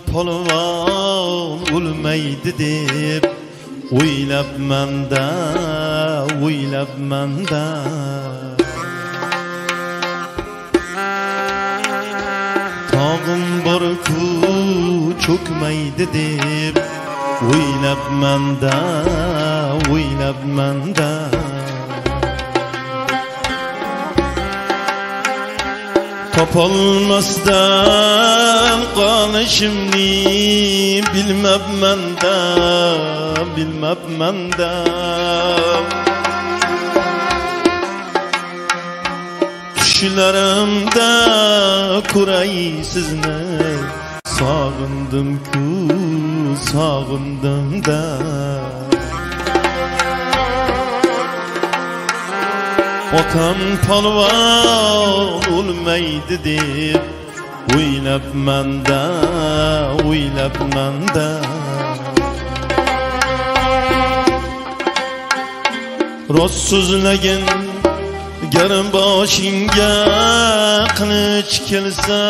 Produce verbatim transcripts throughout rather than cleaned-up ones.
polvon o'lmaydi deb o'ylabman-da, o'ylabman-da. Tog'im bor-ku cho'kmaydi deb o'ylabman-da, o'ylabman-da. Topolmasdan qolishimni bilmabman-da, bilmabman-da. Tushlarimda ko'ray sizni, sog'indim-ku, sog'indim-da. Otam polvon o'lmaydi deb o'ylabman-da, o'ylabman-da. Rost so'zlagin gar boshingga qilich kelsa,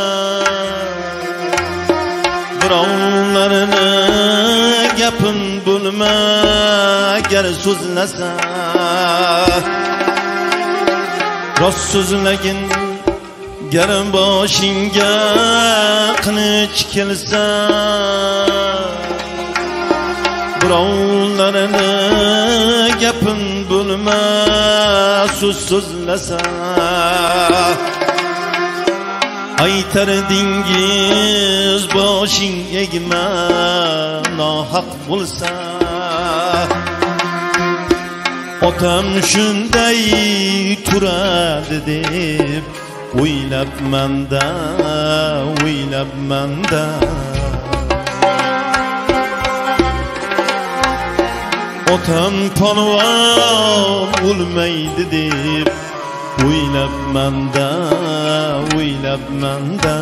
birovlarini gapin bo'lma gar so'zlasa. Rost so'zlagin gar boshingga qilich kelsa, birovlarini gapin bo'lma so'z so'zlasa. Aytardingiz boshing egma nohaq bo'lsa. Otam shunday turadi deb o'ylabman-da, o'ylabman-da. Otam polvon o'lmaydi deb o'ylabman-da, o'ylabman-da.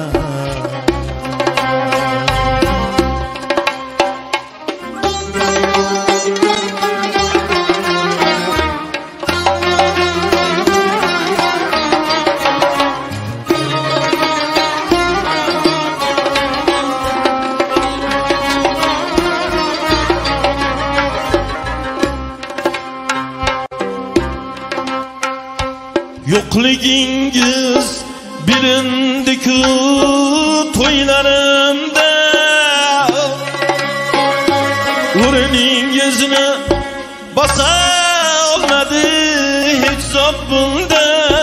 Yo'qligingiz bilindi-ku to'ylarimda, o'rningizni bosa olmadi hech zot bunda.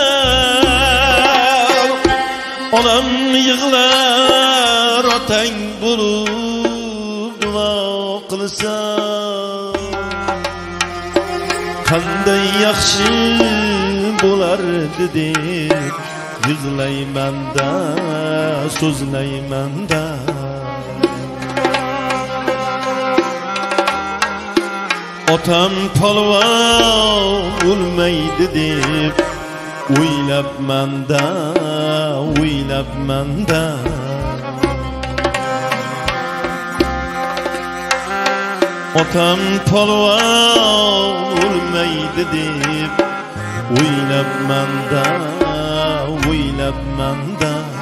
Onam yig'lar otang bo'lib duo qilsa, qanday yaxshi bo'lardi deb yig'layman-da, so'zlayman-da. Otam polvon o'lmaydi deb o'ylabman-da, o'ylabman-da. Otam polvon o'lmaydi deb o'ylabman-da, o'ylabman-da.